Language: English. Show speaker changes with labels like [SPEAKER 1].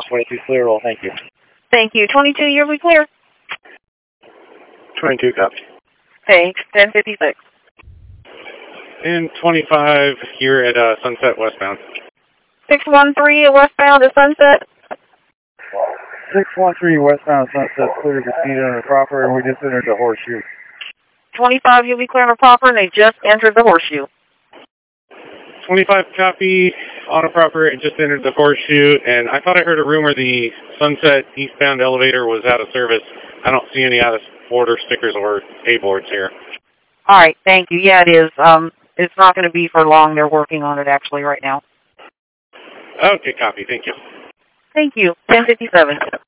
[SPEAKER 1] 22 clear roll, thank you.
[SPEAKER 2] Thank you. 22, you'll be clear.
[SPEAKER 1] 22, copy.
[SPEAKER 2] Thanks. 1056.
[SPEAKER 1] And 25 here at Sunset westbound.
[SPEAKER 2] 613 westbound to Sunset.
[SPEAKER 1] 613 westbound Sunset, clear to proceed on the proper, and we just entered the horseshoe.
[SPEAKER 2] 25, you'll be clear on the proper, and they just entered the horseshoe.
[SPEAKER 1] 25 copy, auto proper, it just entered the horseshoe, and I thought I heard a rumor the Sunset eastbound elevator was out of service. I don't see any out of order stickers or A-boards here.
[SPEAKER 2] All right, thank you. Yeah, it is. It's not going to be for long. They're working on it actually right now.
[SPEAKER 1] Okay, copy. Thank you.
[SPEAKER 2] Thank you. 1057.